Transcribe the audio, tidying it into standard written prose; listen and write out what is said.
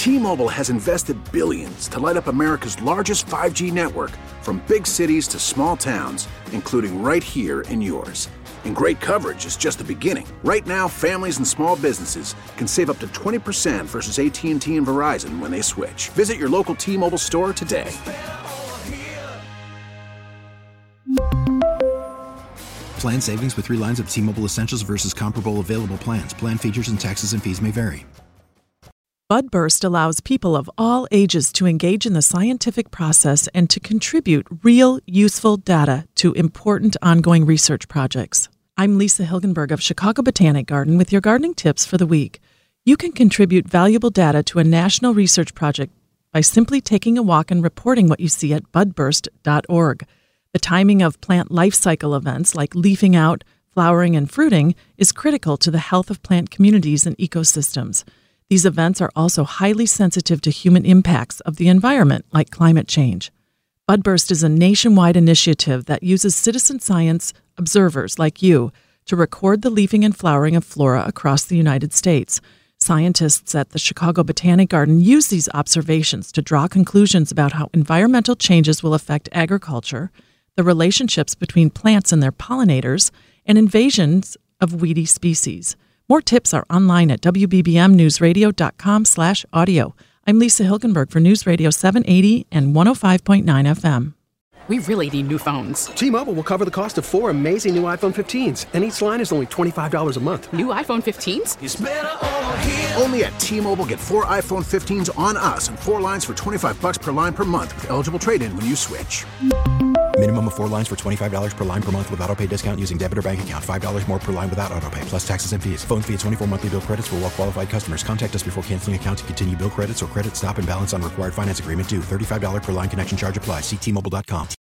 T-Mobile has invested billions to light up America's largest 5G network, from big cities to small towns, including right here in yours. And great coverage is just the beginning. Right now, families and small businesses can save up to 20% versus AT&T and Verizon when they switch. Visit your local T-Mobile store today. Plan savings with 3 lines of T-Mobile Essentials versus comparable available plans. Plan features and taxes and fees may vary. Budburst allows people of all ages to engage in the scientific process and to contribute real, useful data to important ongoing research projects. I'm Lisa Hilgenberg of Chicago Botanic Garden with your gardening tips for the week. You can contribute valuable data to a national research project by simply taking a walk and reporting what you see at budburst.org. The timing of plant life cycle events like leafing out, flowering, and fruiting is critical to the health of plant communities and ecosystems. These events are also highly sensitive to human impacts of the environment, like climate change. Budburst is a nationwide initiative that uses citizen science observers like you to record the leafing and flowering of flora across the United States. Scientists at the Chicago Botanic Garden use these observations to draw conclusions about how environmental changes will affect agriculture, the relationships between plants and their pollinators, and invasions of weedy species. More tips are online at wbbmnewsradio.com/audio. I'm Lisa Hilgenberg for News Radio 780 and 105.9 FM. We really need new phones. T-Mobile will cover the cost of 4 amazing new iPhone 15s, and each line is only $25 a month. New iPhone 15s? It's better over here. Only at T-Mobile, get 4 iPhone 15s on us and 4 lines for $25 per line per month with eligible trade-in when you switch. Minimum of 4 lines for $25 per line per month with autopay discount using debit or bank account. $5 more per line without autopay, plus taxes and fees. Phone fee at 24 monthly bill credits for well-qualified customers. Contact us before canceling account to continue bill credits or credit stop and balance on required finance agreement due. $35 per line connection charge applies. See T-Mobile.com.